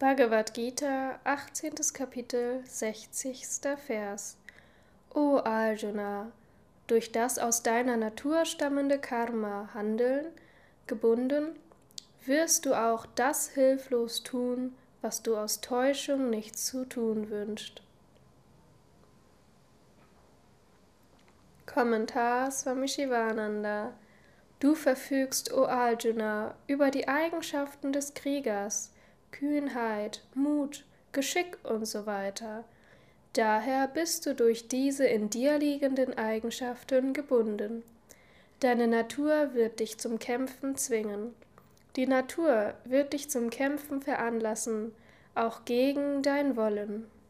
Bhagavad Gita, 18. Kapitel, 60. Vers. O Arjuna, durch das aus deiner Natur stammende Karma handeln, gebunden, wirst du auch das hilflos tun, was du aus Täuschung nicht zu tun wünschst. Kommentar Swami Shivananda. Du verfügst, o Arjuna, über die Eigenschaften des Kriegers, Kühnheit, Mut, Geschick usw. Daher bist du durch diese in dir liegenden Eigenschaften gebunden. Deine Natur wird dich zum Kämpfen zwingen. Die Natur wird dich zum Kämpfen veranlassen, auch gegen dein Wollen.